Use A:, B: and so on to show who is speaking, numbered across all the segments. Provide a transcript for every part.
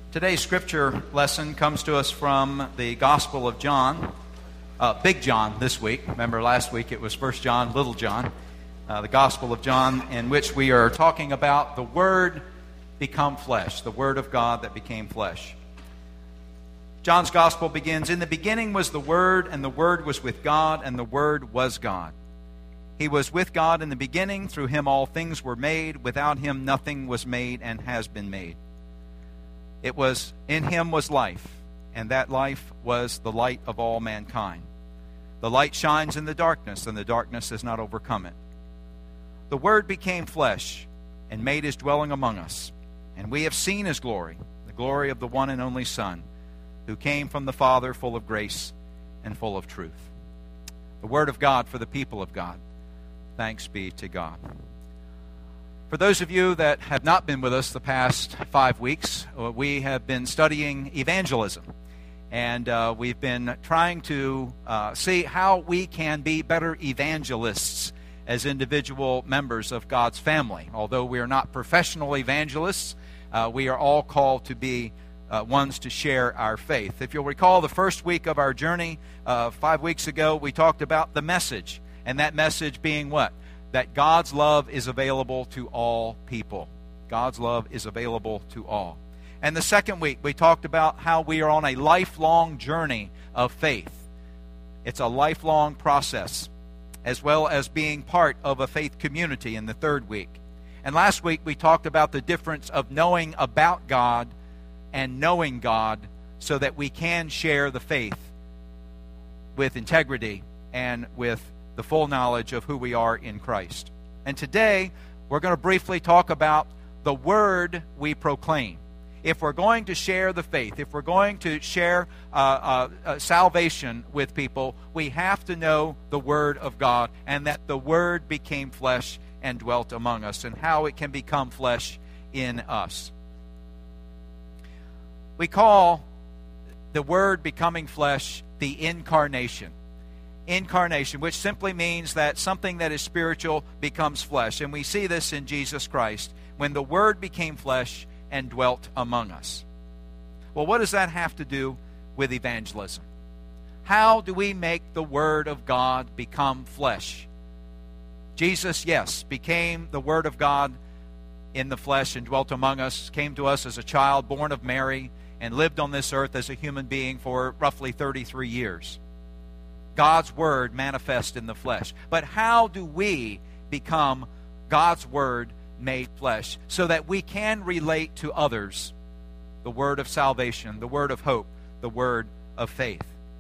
A: Today's scripture lesson comes to us from the Gospel of John, Big John this week. Remember last week it was First John, Little John. The Gospel of John, in which we are talking about the Word become flesh, the Word of God that became flesh. John's Gospel begins, "In the beginning was the Word, and the Word was with God, and the Word was God. He was with God in the beginning. Through Him all things were made. Without Him nothing was made and has been made. It was in Him was life, and that life was the light of all mankind. The light shines in the darkness, and the darkness has not overcome it. The Word became flesh and made His dwelling among us, and we have seen His glory, the glory of the one and only Son, who came from the Father, full of grace and full of truth." The Word of God for the people of God. Thanks be to God. For those of you that have not been with us the past 5 weeks, we have been studying evangelism. And we've been trying to see how we can be better evangelists as individual members of God's family. Although we are not professional evangelists, we are all called to be ones to share our faith. If you'll recall, the first week of our journey, 5 weeks ago, we talked about the message. And that message being what? That God's love is available to all people. God's love is available to all. And the second week, we talked about how we are on a lifelong journey of faith. It's a lifelong process, as well as being part of a faith community in the third week. And last week, we talked about the difference of knowing about God and knowing God so that we can share the faith with integrity and with the full knowledge of who we are in Christ. And today, we're going to briefly talk about the word we proclaim. If we're going to share the faith, if we're going to share salvation with people, we have to know the Word of God, and that the Word became flesh and dwelt among us, and how it can become flesh in us. We call the Word becoming flesh the incarnation. Incarnation, which simply means that something that is spiritual becomes flesh. And we see this in Jesus Christ, when the Word became flesh and dwelt among us. Well, what does that have to do with evangelism? How do we make the Word of God become flesh? Jesus, yes, became the Word of God in the flesh and dwelt among us, came to us as a child born of Mary, and lived on this earth as a human being for roughly 33 years. God's Word manifest in the flesh. But how do we become God's Word made flesh so that we can relate to others the word of salvation, the word of hope, the word of faith?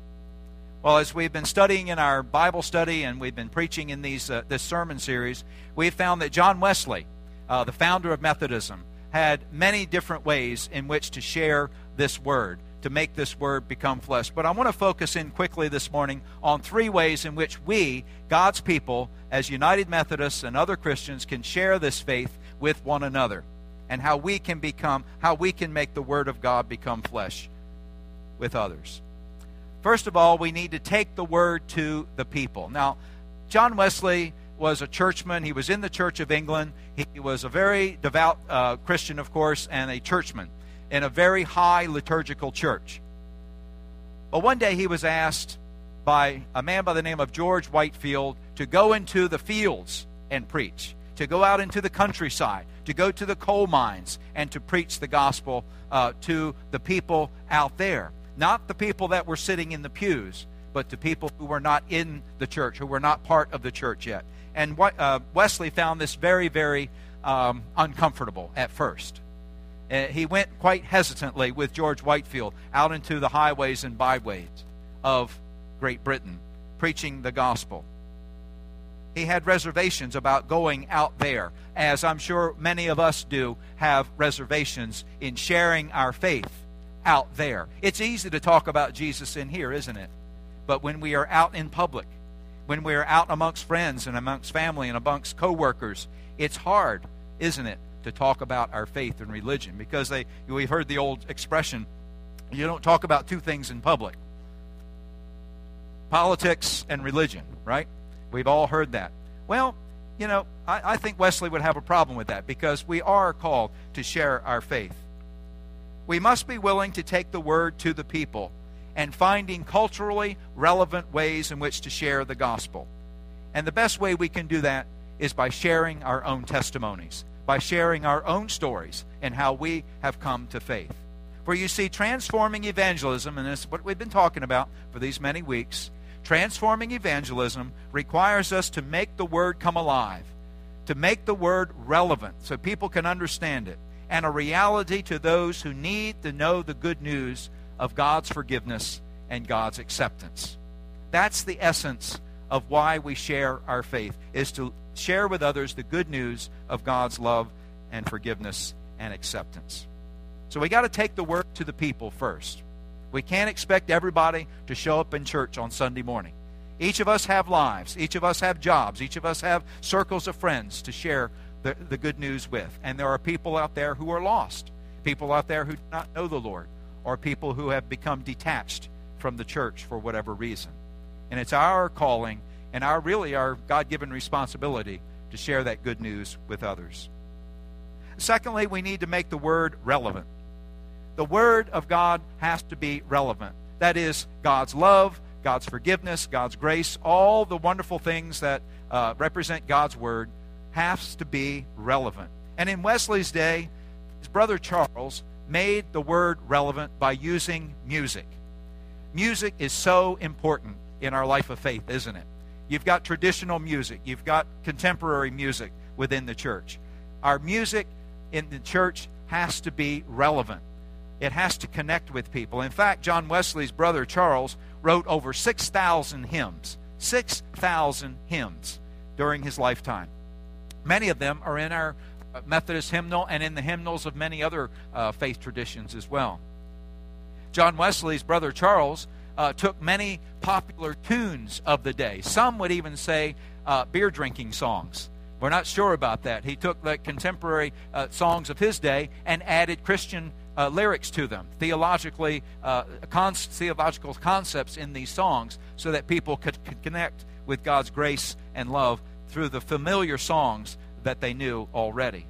A: Well, as we've been studying in our Bible study and we've been preaching in this sermon series, we've found that John Wesley, the founder of Methodism, had many different ways in which to share this word, to make this word become flesh. But I want to focus in quickly this morning on 3 ways in which we, God's people, as United Methodists and other Christians, can share this faith with one another, and how we can make the Word of God become flesh with others. First of all, we need to take the Word to the people. Now, John Wesley was a churchman. He was in the Church of England. He was a very devout Christian, of course, and a churchman in a very high liturgical church. But one day he was asked by a man by the name of George Whitefield to go into the fields and preach, to go out into the countryside, to go to the coal mines and to preach the gospel to the people out there. Not the people that were sitting in the pews, but to people who were not in the church, who were not part of the church yet. And Wesley found this very, very uncomfortable at first. He went quite hesitantly with George Whitefield out into the highways and byways of Great Britain, preaching the gospel. He had reservations about going out there, as I'm sure many of us do have reservations in sharing our faith out there. It's easy to talk about Jesus in here, isn't it? But when we are out in public, when we are out amongst friends and amongst family and amongst co-workers, it's hard, isn't it, to talk about our faith and religion, because we've heard the old expression, you don't talk about 2 things in public: politics and religion, right? We've all heard that. Well, I think Wesley would have a problem with that, because we are called to share our faith. We must be willing to take the word to the people and finding culturally relevant ways in which to share the gospel. And the best way we can do that is by sharing our own testimonies, by sharing our own stories and how we have come to faith. For you see, transforming evangelism, and this is what we've been talking about for these many weeks, transforming evangelism requires us to make the word come alive, to make the word relevant so people can understand it, and a reality to those who need to know the good news of God's forgiveness and God's acceptance. That's the essence of why we share our faith, is to share with others the good news of God's love and forgiveness and acceptance. So we got to take the word to the people first. We can't expect everybody to show up in church on Sunday morning. Each of us have lives. Each of us have jobs. Each of us have circles of friends to share the good news with. And there are people out there who are lost, people out there who do not know the Lord, or people who have become detached from the church for whatever reason. And it's our calling and our God-given responsibility to share that good news with others. Secondly, we need to make the word relevant. The word of God has to be relevant. That is, God's love, God's forgiveness, God's grace, all the wonderful things that represent God's word has to be relevant. And in Wesley's day, his brother Charles made the word relevant by using music. Music is so important in our life of faith, isn't it? You've got traditional music. You've got contemporary music within the church. Our music in the church has to be relevant. It has to connect with people. In fact, John Wesley's brother Charles wrote over 6,000 hymns. 6,000 hymns during his lifetime. Many of them are in our Methodist hymnal and in the hymnals of many other faith traditions as well. John Wesley's brother Charles took many popular tunes of the day. Some would even say beer drinking songs. We're not sure about that. He took the contemporary songs of his day and added Christian lyrics to them, theological concepts in these songs, so that people could connect with God's grace and love through the familiar songs that they knew already.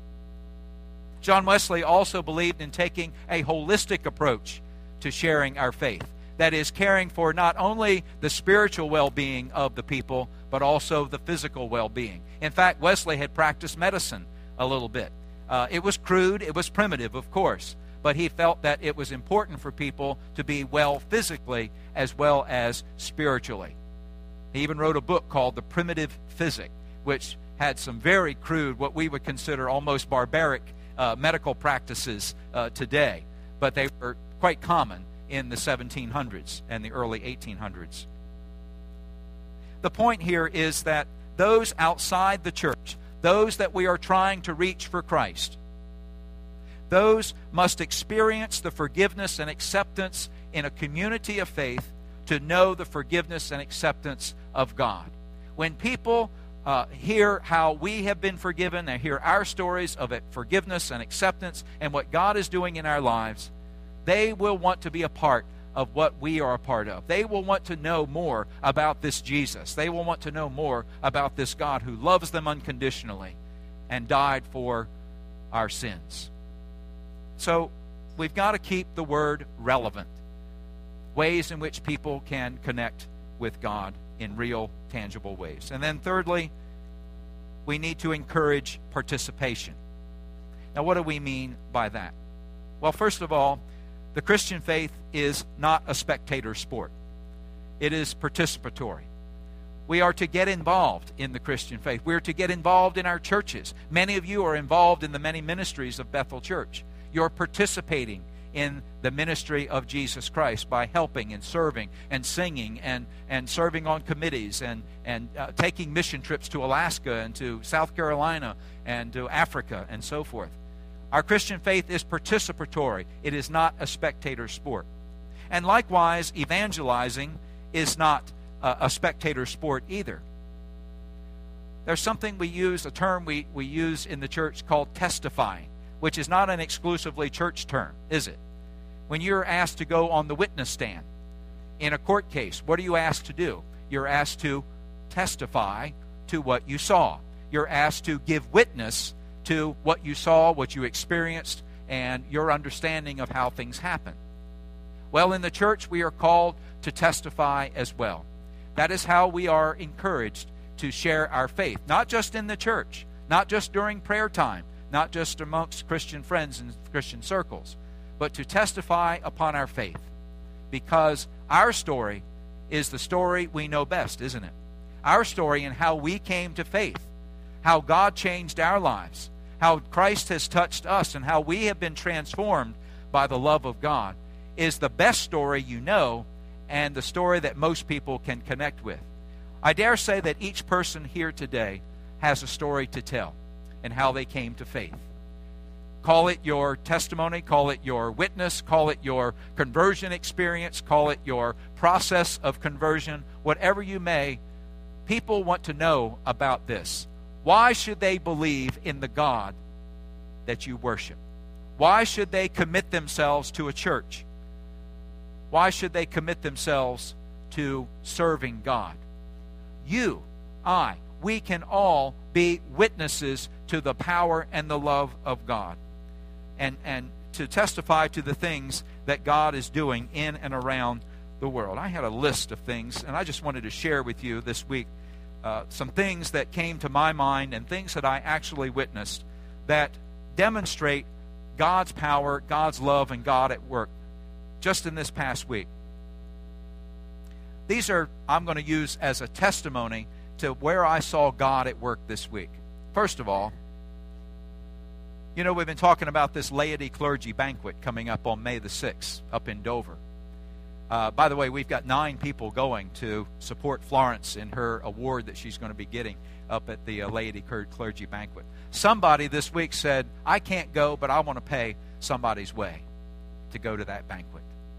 A: John Wesley also believed in taking a holistic approach to sharing our faith. That is, caring for not only the spiritual well-being of the people, but also the physical well-being. In fact, Wesley had practiced medicine a little bit. It was crude, it was primitive, of course, but he felt that it was important for people to be well physically as well as spiritually. He even wrote a book called The Primitive Physic, which had some very crude, what we would consider almost barbaric medical practices today, but they were quite common in the 1700s and the early 1800s. The point here is that those outside the church, those that we are trying to reach for Christ, those must experience the forgiveness and acceptance in a community of faith to know the forgiveness and acceptance of God. When people hear how we have been forgiven, they hear our stories of forgiveness and acceptance and what God is doing in our lives, they will want to be a part of what we are a part of. They will want to know more about this Jesus. They will want to know more about this God who loves them unconditionally and died for our sins. So we've got to keep the word relevant. Ways in which people can connect with God in real, tangible ways. And then thirdly, we need to encourage participation. Now, what do we mean by that? Well, first of all, the Christian faith is not a spectator sport. It is participatory. We are to get involved in the Christian faith. We are to get involved in our churches. Many of you are involved in the many ministries of Bethel Church. You're participating in the ministry of Jesus Christ by helping and serving and singing and serving on committees and taking mission trips to Alaska and to South Carolina and to Africa and so forth. Our Christian faith is participatory. It is not a spectator sport. And likewise, evangelizing is not a spectator sport either. There's something a term we use in the church called testifying, which is not an exclusively church term, is it? When you're asked to go on the witness stand in a court case, what are you asked to do? You're asked to testify to what you saw. You're asked to give witness to what you saw, what you experienced, and your understanding of how things happen. Well, in the church, we are called to testify as well. That is how we are encouraged to share our faith, not just in the church, not just during prayer time, not just amongst Christian friends and Christian circles, but to testify upon our faith, because our story is the story we know best, isn't it? Our story and how we came to faith, how God changed our lives, how Christ has touched us, and how we have been transformed by the love of God is the best story you know, and the story that most people can connect with. I dare say that each person here today has a story to tell and how they came to faith. Call it your testimony, call it your witness, call it your conversion experience, call it your process of conversion, whatever you may. People want to know about this. Why should they believe in the God that you worship? Why should they commit themselves to a church? Why should they commit themselves to serving God? You, I, we can all be witnesses to the power and the love of God, and to testify to the things that God is doing in and around the world. I had a list of things, and I just wanted to share with you this week some things that came to my mind and things that I actually witnessed that demonstrate God's power, God's love, and God at work just in this past week. These are, I'm going to use as a testimony to where I saw God at work this week. First of all, you know, we've been talking about this laity clergy banquet coming up on May the 6th up in Dover. By the way, we've got 9 people going to support Florence in her award that she's going to be getting up at the laity clergy banquet. Somebody this week said, I can't go, but I want to pay somebody's way to go to that banquet.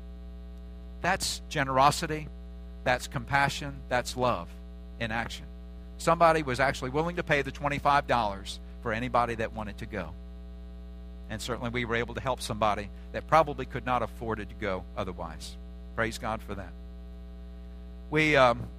A: That's generosity, that's compassion, that's love in action. Somebody was actually willing to pay the $25 for anybody that wanted to go. And certainly we were able to help somebody that probably could not afford it to go otherwise. Praise God for that. We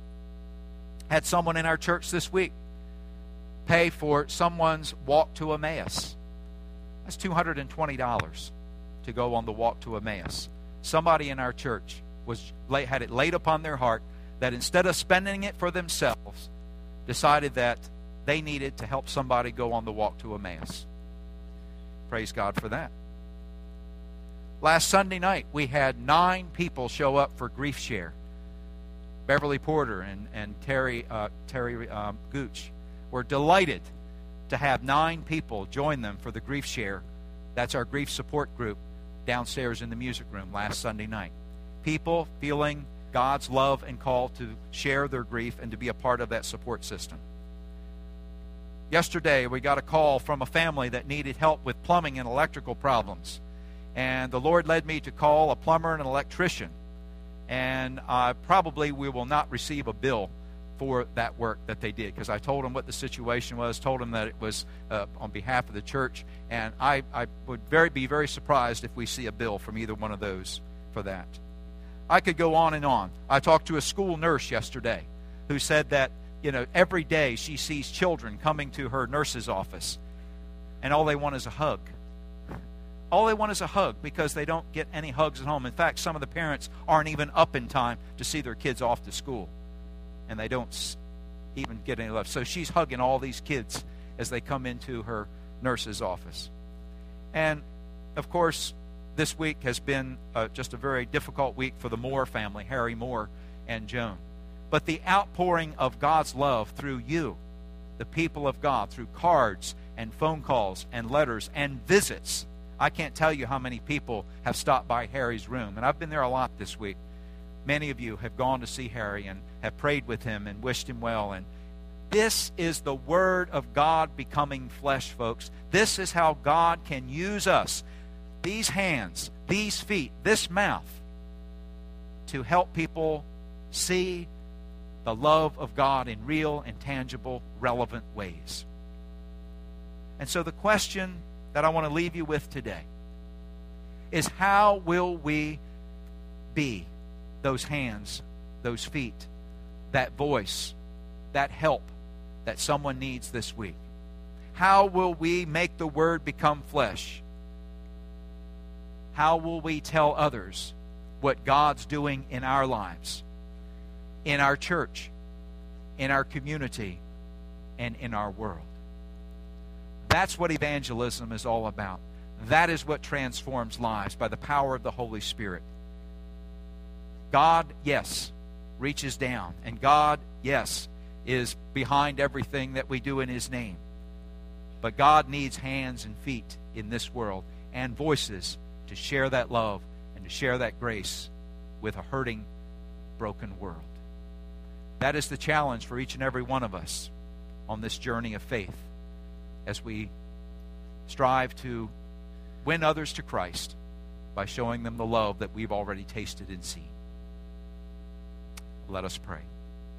A: had someone in our church this week pay for someone's walk to Emmaus. That's $220 to go on the walk to Emmaus. Somebody in our church had it laid upon their heart that instead of spending it for themselves, decided that they needed to help somebody go on the walk to Emmaus. Praise God for that. Last Sunday night, we had 9 people show up for Grief Share. Beverly Porter and Terry Gooch were delighted to have 9 people join them for the Grief Share. That's our grief support group downstairs in the music room last Sunday night. People feeling God's love and call to share their grief and to be a part of that support system. Yesterday, we got a call from a family that needed help with plumbing and electrical problems. And the Lord led me to call a plumber and an electrician. And probably we will not receive a bill for that work that they did, because I told them what the situation was, told them that it was on behalf of the church, and I would be very surprised if we see a bill from either one of those for that. I could go on and on. I talked to a school nurse yesterday who said that, you know, every day she sees children coming to her nurse's office, and all they want is a hug. All they want is a hug, because they don't get any hugs at home. In fact, some of the parents aren't even up in time to see their kids off to school, and they don't even get any love. So she's hugging all these kids as they come into her nurse's office. And, of course, this week has been just a very difficult week for the Moore family, Harry Moore and Joan. But the outpouring of God's love through you, the people of God, through cards and phone calls and letters and visits. I can't tell you how many people have stopped by Harry's room, and I've been there a lot this week. Many of you have gone to see Harry and have prayed with him and wished him well. And this is the Word of God becoming flesh, folks. This is how God can use us, these hands, these feet, this mouth, to help people see the love of God in real and tangible, relevant ways. And so the question that I want to leave you with today is, how will we be those hands, those feet, that voice, that help that someone needs this week? How will we make the Word become flesh how will we tell others what God's doing in our lives, in our church, in our community, and in our world? That's what evangelism is all about. That is what transforms lives by the power of the Holy Spirit. God, yes, reaches down. And God, yes, is behind everything that we do in His name. But God needs hands and feet in this world and voices to share that love and to share that grace with a hurting, broken world. That is the challenge for each and every one of us on this journey of faith as we strive to win others to Christ by showing them the love that we've already tasted and seen. Let us pray.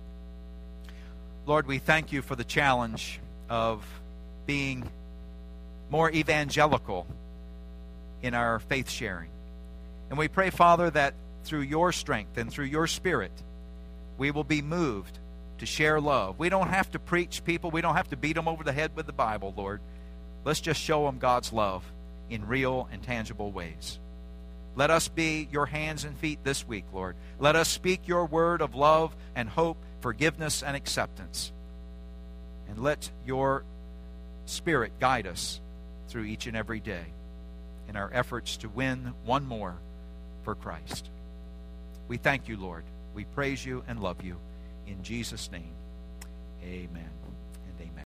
A: Lord, we thank you for the challenge of being more evangelical in our faith sharing. And we pray, Father, that through your strength and through your Spirit, we will be moved to share love. We don't have to preach people. We don't have to beat them over the head with the Bible, Lord. Let's just show them God's love in real and tangible ways. Let us be your hands and feet this week, Lord. Let us speak your word of love and hope, forgiveness and acceptance. And let your Spirit guide us through each and every day in our efforts to win one more for Christ. We thank you, Lord. We praise you and love you. In Jesus' name, amen.